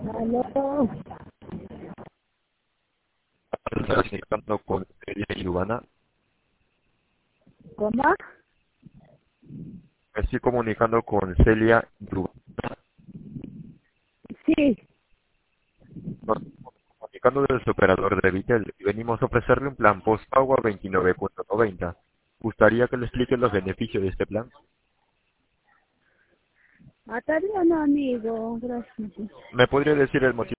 Aló, Estás comunicando con Celia y Lubana. ¿cómo? Me estoy comunicando con Celia y Lubana. Sí, Nos estamos comunicando desde operador de Vitel y venimos a ofrecerle un plan postpago a 29,90. ¿Gustaría que le explique los beneficios de este plan? hasta bien, amigo, gracias. ¿Me podría decir el motivo